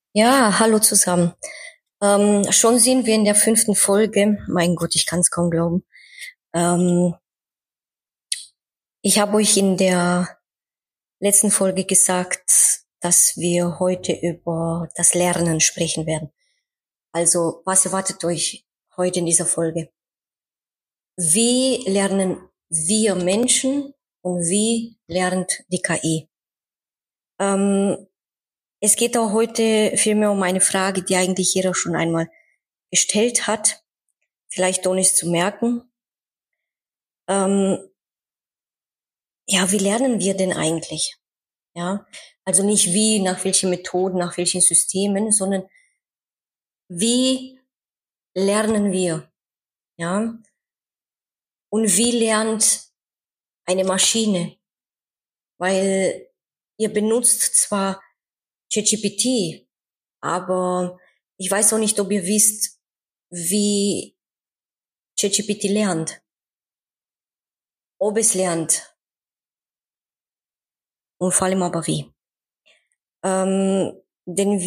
Ja, hallo zusammen. Schon sind wir in der 5. Folge. Mein Gott, ich kann es kaum glauben. Ähm, Ich habe euch in der letzten Folge gesagt, dass wir heute über das Lernen sprechen werden. Also, was erwartet euch heute in dieser Folge? Wie lernen wir Menschen und wie lernt die KI? Es geht auch heute vielmehr um eine Frage, die eigentlich jeder schon einmal gestellt hat, vielleicht ohne es zu merken. Ja, wie lernen wir denn eigentlich? Ja, also nicht wie, nach welchen Methoden, nach welchen Systemen, sondern wie lernen wir? Ja, und wie lernt eine Maschine? Weil ihr benutzt zwar ChatGPT, aber ich weiß auch nicht, ob ihr wisst, wie ChatGPT lernt, ob es lernt und vor allem aber wie. Denn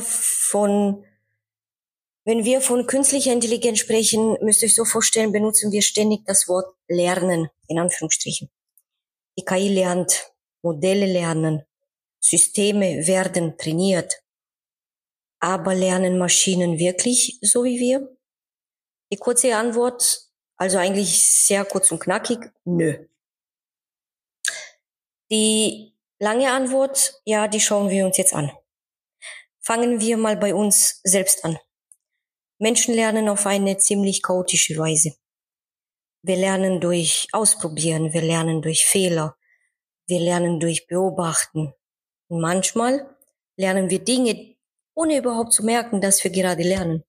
wenn wir von künstlicher Intelligenz sprechen, müsst ihr euch so vorstellen, benutzen wir ständig das Wort lernen, in Anführungsstrichen. Die KI lernt, Modelle lernen, Systeme werden trainiert. Aber lernen Maschinen wirklich so wie wir? Die kurze Antwort, also eigentlich sehr kurz und knackig, nö. Die lange Antwort, ja, die schauen wir uns jetzt an. Fangen wir mal bei uns selbst an. Menschen lernen auf eine ziemlich chaotische Weise. Wir lernen durch Ausprobieren, wir lernen durch Fehler, wir lernen durch Beobachten. Und manchmal lernen wir Dinge, ohne überhaupt zu merken, dass wir gerade lernen.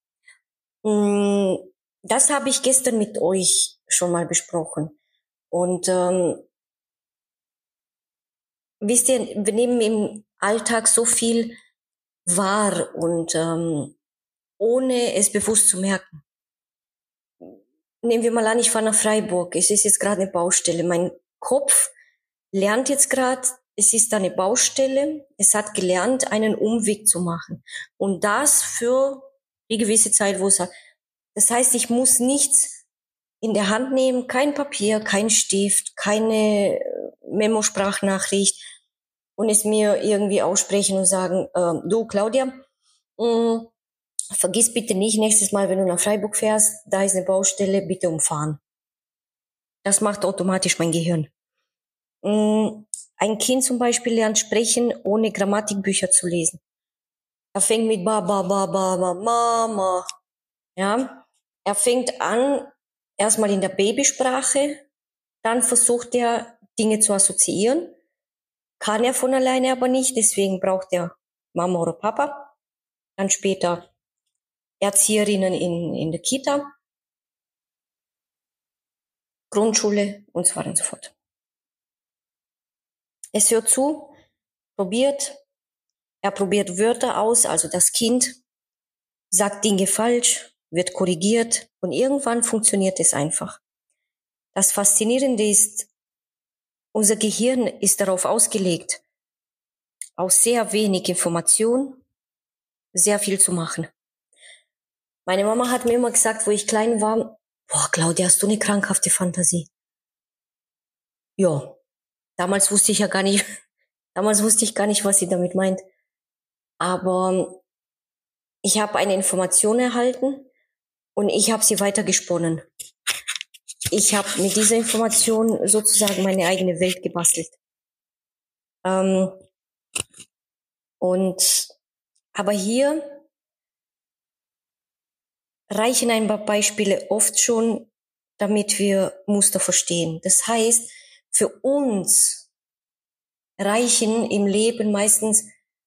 Das habe ich gestern mit euch schon mal besprochen. Und wisst ihr, wir nehmen im Alltag so viel wahr und ohne es bewusst zu merken. Nehmen wir mal an, ich fahre nach Freiburg. Es ist jetzt gerade eine Baustelle. Mein Kopf lernt jetzt gerade, es ist eine Baustelle. Es hat gelernt, einen Umweg zu machen. Und das für die gewisse Zeit, wo es hat. Das heißt, ich muss nichts in der Hand nehmen, kein Papier, kein Stift, keine Memo-Sprachnachricht und es mir irgendwie aussprechen und sagen, du Claudia, vergiss bitte nicht, nächstes Mal, wenn du nach Freiburg fährst, da ist eine Baustelle, bitte umfahren. Das macht automatisch mein Gehirn. Ein Kind zum Beispiel lernt sprechen, ohne Grammatikbücher zu lesen. Er fängt mit ba, ba, ba, ba, ba, Mama. Ja. Er fängt an, erstmal in der Babysprache, dann versucht er, Dinge zu assoziieren. Kann er von alleine aber nicht, deswegen braucht er Mama oder Papa. Dann später Erzieherinnen in der Kita, Grundschule und so weiter und so fort. Es hört zu, er probiert Wörter aus, also das Kind sagt Dinge falsch, wird korrigiert und irgendwann funktioniert es einfach. Das Faszinierende ist, unser Gehirn ist darauf ausgelegt, aus sehr wenig Information sehr viel zu machen. Meine Mama hat mir immer gesagt, wo ich klein war, boah, Claudia, hast du eine krankhafte Fantasie? Ja, damals wusste ich gar nicht, was sie damit meint. Aber ich habe eine Information erhalten und ich habe sie weitergesponnen. Ich habe mit dieser Information sozusagen meine eigene Welt gebastelt. Aber hier reichen ein paar Beispiele oft schon, damit wir Muster verstehen. Das heißt, für uns reichen im Leben meistens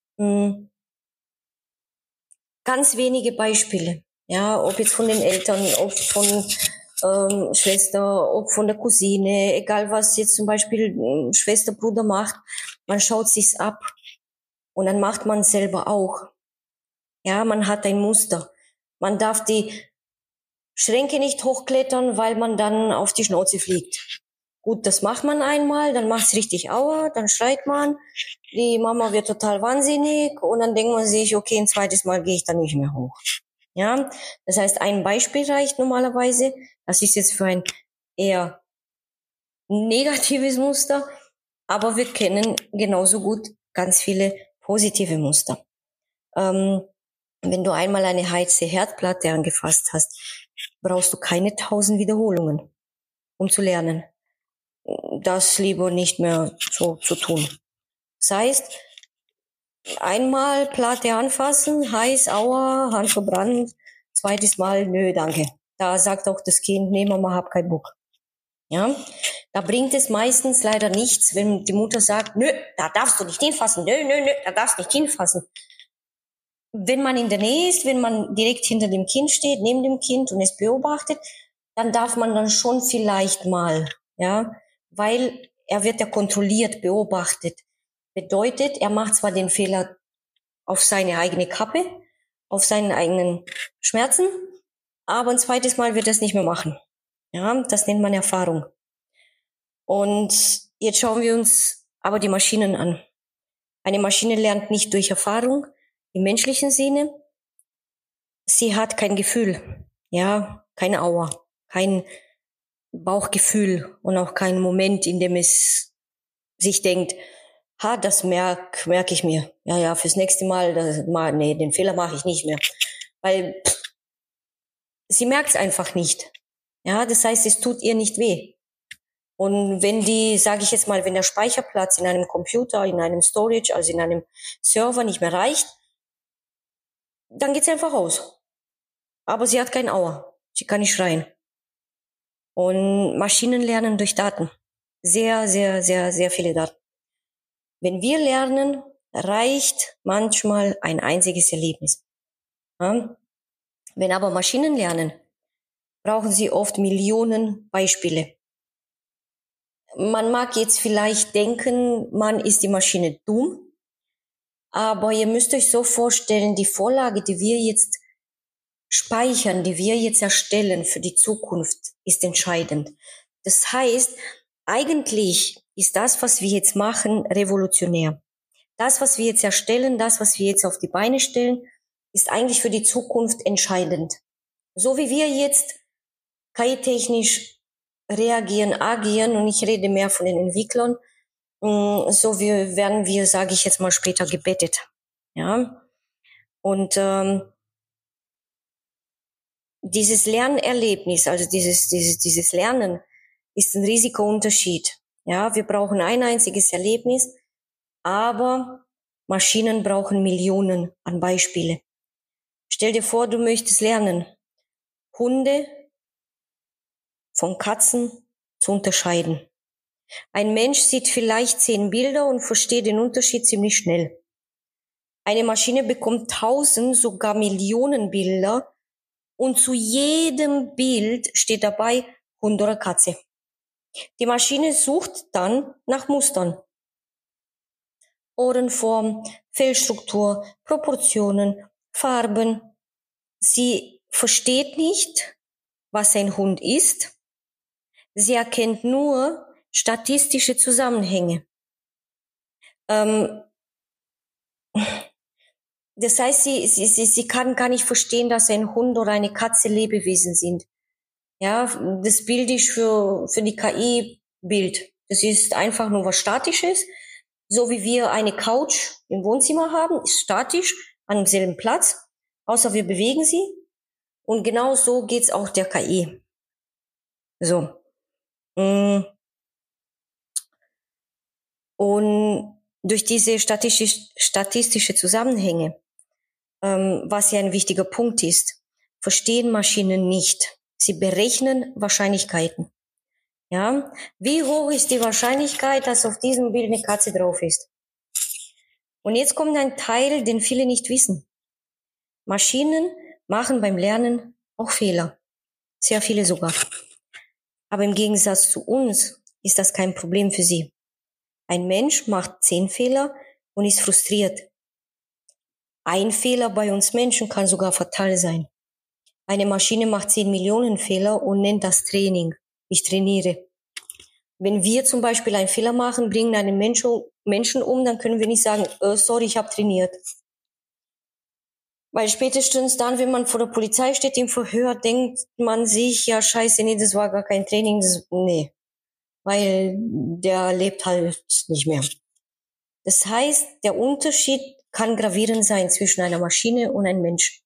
ganz wenige Beispiele. Ja, ob jetzt von den Eltern, ob von Schwester, ob von der Cousine, egal was jetzt zum Beispiel Schwester, Bruder macht, man schaut sich's ab und dann macht man selber auch. Ja, man hat ein Muster. Man darf die Schränke nicht hochklettern, weil man dann auf die Schnauze fliegt. Gut, das macht man einmal, dann macht's richtig Aua, dann schreit man, die Mama wird total wahnsinnig und dann denkt man sich, okay, ein zweites Mal gehe ich dann nicht mehr hoch. Ja, das heißt, ein Beispiel reicht normalerweise. Das ist jetzt für ein eher negatives Muster, aber wir kennen genauso gut ganz viele positive Muster. Wenn du einmal eine heiße Herdplatte angefasst hast, brauchst du keine 1000 Wiederholungen, um zu lernen, das lieber nicht mehr so zu tun. Das heißt, einmal Platte anfassen, heiß, aua, Hand verbrannt, zweites Mal, nö, danke. Da sagt auch das Kind, nee, Mama, hab keinen Bock. Ja, da bringt es meistens leider nichts, wenn die Mutter sagt, nö, da darfst du nicht hinfassen, nö, da darfst du nicht hinfassen. Wenn man in der Nähe ist, wenn man direkt hinter dem Kind steht, neben dem Kind und es beobachtet, dann darf man dann schon vielleicht mal, ja, weil er wird ja kontrolliert, beobachtet. Bedeutet, er macht zwar den Fehler auf seine eigene Kappe, auf seinen eigenen Schmerzen, aber ein zweites Mal wird er es nicht mehr machen. Ja, das nennt man Erfahrung. Und jetzt schauen wir uns aber die Maschinen an. Eine Maschine lernt nicht durch Erfahrung im menschlichen Sinne. Sie hat kein Gefühl, ja, keine Aua, kein Bauchgefühl und auch keinen Moment, in dem es sich denkt, das merk ich mir. Ja, fürs nächste Mal, den Fehler mache ich nicht mehr. Weil sie merkt es einfach nicht. Ja, das heißt, es tut ihr nicht weh. Und wenn sage ich jetzt mal, wenn der Speicherplatz in einem Computer, in einem Storage, also in einem Server nicht mehr reicht, dann geht's einfach aus. Aber sie hat kein Aua. Sie kann nicht schreien. Und Maschinen lernen durch Daten. Sehr, sehr, sehr, sehr viele Daten. Wenn wir lernen, reicht manchmal ein einziges Erlebnis. Ja? Wenn aber Maschinen lernen, brauchen sie oft Millionen Beispiele. Man mag jetzt vielleicht denken, man ist die Maschine dumm, aber ihr müsst euch so vorstellen, die Vorlage, die wir jetzt speichern, die wir jetzt erstellen für die Zukunft, ist entscheidend. Das heißt, eigentlich ist das, was wir jetzt machen, revolutionär. Das, was wir jetzt erstellen, das, was wir jetzt auf die Beine stellen, ist eigentlich für die Zukunft entscheidend. So wie wir jetzt KI-technisch reagieren, agieren, und ich rede mehr von den Entwicklern, so werden wir, sage ich jetzt mal, später gebettet. Ja, und dieses Lernerlebnis, also dieses Lernen, ist ein riesiger Unterschied. Ja, wir brauchen ein einziges Erlebnis, aber Maschinen brauchen Millionen an Beispiele. Stell dir vor, du möchtest lernen, Hunde von Katzen zu unterscheiden. Ein Mensch sieht vielleicht 10 Bilder und versteht den Unterschied ziemlich schnell. Eine Maschine bekommt 1000, sogar Millionen Bilder und zu jedem Bild steht dabei Hund oder Katze. Die Maschine sucht dann nach Mustern. Ohrenform, Fellstruktur, Proportionen, Farben. Sie versteht nicht, was ein Hund ist. Sie erkennt nur statistische Zusammenhänge. Das heißt, sie kann gar nicht verstehen, dass ein Hund oder eine Katze Lebewesen sind. Ja, das Bild ist für die KI Bild. Das ist einfach nur was Statisches. So wie wir eine Couch im Wohnzimmer haben, ist statisch an demselben Platz, außer wir bewegen sie. Und genau so geht's auch der KI. So. Und durch diese statistische Zusammenhänge, was ja ein wichtiger Punkt ist, verstehen Maschinen nicht. Sie berechnen Wahrscheinlichkeiten. Ja, wie hoch ist die Wahrscheinlichkeit, dass auf diesem Bild eine Katze drauf ist? Und jetzt kommt ein Teil, den viele nicht wissen. Maschinen machen beim Lernen auch Fehler. Sehr viele sogar. Aber im Gegensatz zu uns ist das kein Problem für sie. Ein Mensch macht 10 Fehler und ist frustriert. Ein Fehler bei uns Menschen kann sogar fatal sein. Eine Maschine macht 10 Millionen Fehler und nennt das Training. Ich trainiere. Wenn wir zum Beispiel einen Fehler machen, bringen einen Menschen um, dann können wir nicht sagen, sorry, ich habe trainiert. Weil spätestens dann, wenn man vor der Polizei steht im Verhör, denkt man sich, ja scheiße, nee, das war gar kein Training, nee. Weil der lebt halt nicht mehr. Das heißt, der Unterschied kann gravierend sein zwischen einer Maschine und einem Mensch.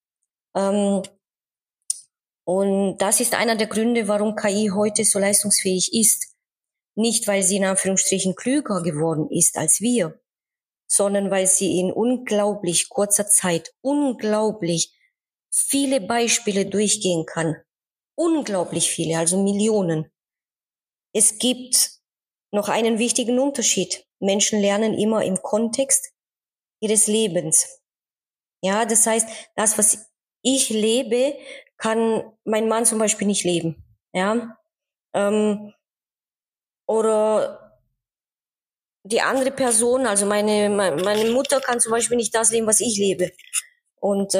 Und das ist einer der Gründe, warum KI heute so leistungsfähig ist. Nicht, weil sie in Anführungsstrichen klüger geworden ist als wir, sondern weil sie in unglaublich kurzer Zeit unglaublich viele Beispiele durchgehen kann. Unglaublich viele, also Millionen. Es gibt noch einen wichtigen Unterschied. Menschen lernen immer im Kontext ihres Lebens. Ja, das heißt, das, was ich lebe, kann mein Mann zum Beispiel nicht leben. Ja, oder die andere Person, also meine Mutter kann zum Beispiel nicht das leben, was ich lebe. Und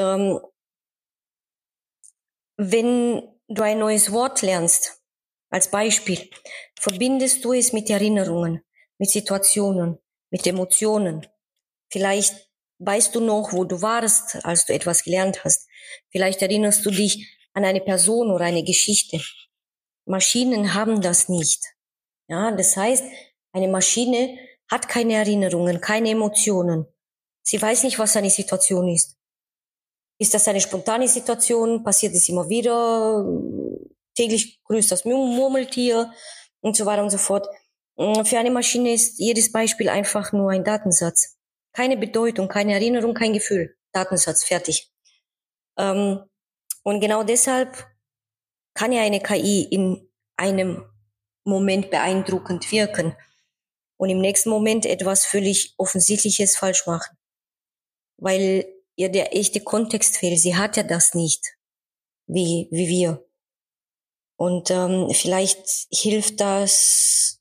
wenn du ein neues Wort lernst, als Beispiel, verbindest du es mit Erinnerungen, mit Situationen, mit Emotionen. Vielleicht weißt du noch, wo du warst, als du etwas gelernt hast. Vielleicht erinnerst du dich an eine Person oder eine Geschichte. Maschinen haben das nicht. Ja, das heißt, eine Maschine hat keine Erinnerungen, keine Emotionen. Sie weiß nicht, was eine Situation ist. Ist das eine spontane Situation? Passiert es immer wieder? Täglich grüßt das Murmeltier und so weiter und so fort. Für eine Maschine ist jedes Beispiel einfach nur ein Datensatz. Keine Bedeutung, keine Erinnerung, kein Gefühl. Datensatz, fertig. Und genau deshalb kann ja eine KI in einem Moment beeindruckend wirken und im nächsten Moment etwas völlig Offensichtliches falsch machen. Weil ihr der echte Kontext fehlt. Sie hat ja das nicht, wie wir. Und vielleicht hilft das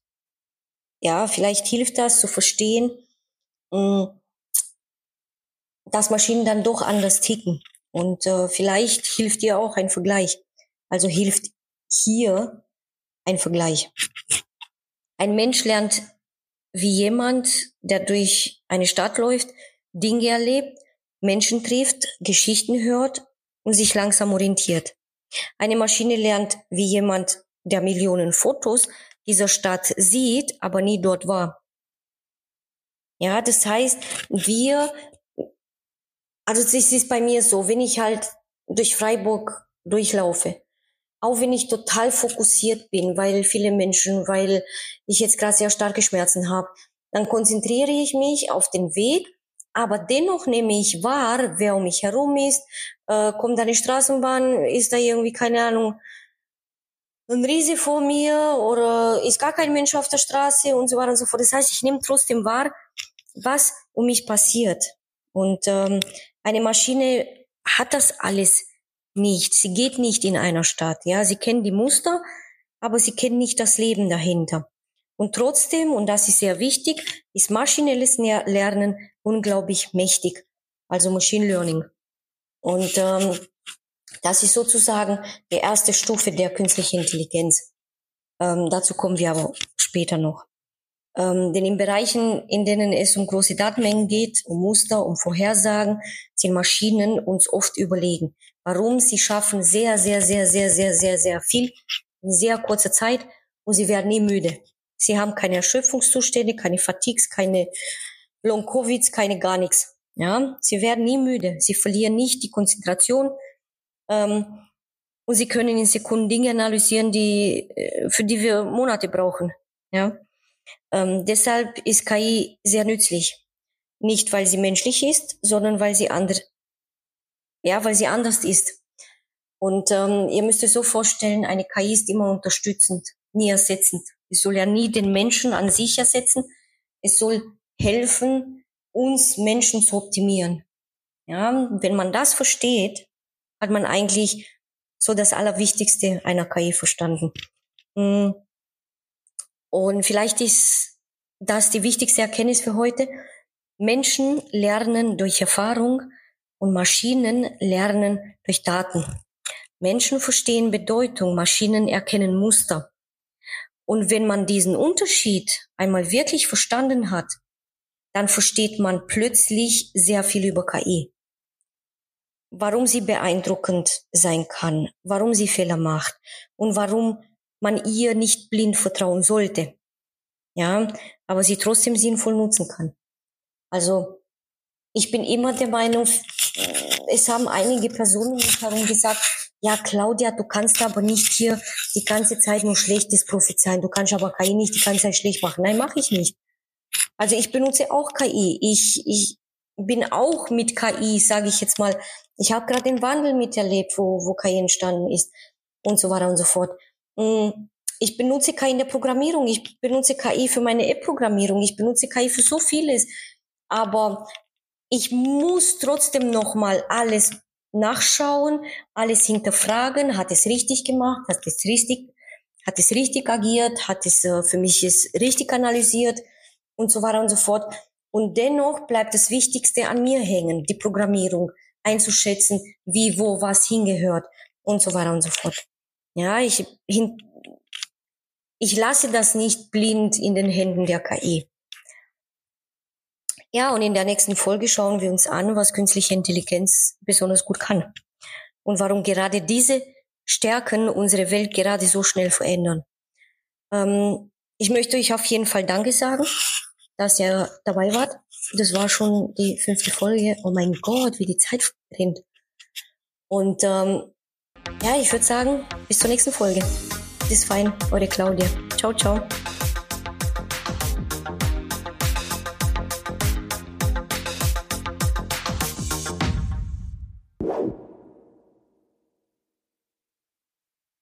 zu verstehen, dass Maschinen dann doch anders ticken. Und vielleicht hilft dir auch ein Vergleich. Also hilft hier ein Vergleich. Ein Mensch lernt wie jemand, der durch eine Stadt läuft, Dinge erlebt, Menschen trifft, Geschichten hört und sich langsam orientiert. Eine Maschine lernt wie jemand, der Millionen Fotos dieser Stadt sieht, aber nie dort war. Ja, das heißt, also es ist bei mir so, wenn ich halt durch Freiburg durchlaufe, auch wenn ich total fokussiert bin, weil ich jetzt gerade sehr starke Schmerzen habe, dann konzentriere ich mich auf den Weg, aber dennoch nehme ich wahr, wer um mich herum ist, kommt eine Straßenbahn, ist da irgendwie, keine Ahnung, ein Riese vor mir oder ist gar kein Mensch auf der Straße und so weiter und so fort. Das heißt, ich nehme trotzdem wahr, was um mich passiert. Und eine Maschine hat das alles nicht. Sie geht nicht in einer Stadt. Ja, sie kennt die Muster, aber sie kennt nicht das Leben dahinter. Und trotzdem, und das ist sehr wichtig, ist maschinelles Lernen unglaublich mächtig. Also Machine Learning. Und das ist sozusagen die erste Stufe der künstlichen Intelligenz. Dazu kommen wir aber später noch. Denn in Bereichen, in denen es um große Datenmengen geht, um Muster, um Vorhersagen, sind Maschinen uns oft überlegen. Warum? Sie schaffen sehr, sehr, sehr, sehr, sehr, sehr, sehr viel in sehr kurzer Zeit und sie werden nie müde. Sie haben keine Erschöpfungszustände, keine Fatigues, keine Long-Covids, keine gar nichts. Ja, sie werden nie müde. Sie verlieren nicht die Konzentration. Und sie können in Sekunden Dinge analysieren, für die wir Monate brauchen. Ja. Deshalb ist KI sehr nützlich. Nicht, weil sie menschlich ist, sondern weil sie anders ist. Und ihr müsst euch so vorstellen, eine KI ist immer unterstützend, nie ersetzend. Es soll ja nie den Menschen an sich ersetzen. Es soll helfen, uns Menschen zu optimieren. Ja, wenn man das versteht, hat man eigentlich so das Allerwichtigste einer KI verstanden. Und vielleicht ist das die wichtigste Erkenntnis für heute. Menschen lernen durch Erfahrung und Maschinen lernen durch Daten. Menschen verstehen Bedeutung, Maschinen erkennen Muster. Und wenn man diesen Unterschied einmal wirklich verstanden hat, dann versteht man plötzlich sehr viel über KI. Warum sie beeindruckend sein kann, warum sie Fehler macht und warum man ihr nicht blind vertrauen sollte. Ja, aber sie trotzdem sinnvoll nutzen kann. Also, ich bin immer der Meinung, es haben einige Personen herum gesagt, ja, Claudia, du kannst aber nicht hier die ganze Zeit nur Schlechtes prophezeien. Du kannst aber KI nicht die ganze Zeit schlecht machen. Nein, mache ich nicht. Also ich benutze auch KI. Ich bin auch mit KI, sage ich jetzt mal, ich habe gerade den Wandel miterlebt, wo KI entstanden ist und so weiter und so fort. Ich benutze KI in der Programmierung, ich benutze KI für meine App-Programmierung, ich benutze KI für so vieles. Aber ich muss trotzdem nochmal alles nachschauen, alles hinterfragen, hat es richtig gemacht, hat es richtig agiert, hat es für mich es richtig analysiert und so weiter und so fort. Und dennoch bleibt das Wichtigste an mir hängen, die Programmierung einzuschätzen, wie, wo, was hingehört und so weiter und so fort. Ja, ich lasse das nicht blind in den Händen der KI. Ja, und in der nächsten Folge schauen wir uns an, was künstliche Intelligenz besonders gut kann und warum gerade diese Stärken unsere Welt gerade so schnell verändern. Ich möchte euch auf jeden Fall Danke sagen, dass ihr dabei wart. Das war schon die 5. Folge. Oh mein Gott, wie die Zeit rennt. Und ja, ich würde sagen, bis zur nächsten Folge. Bis fein, eure Claudia. Ciao, ciao.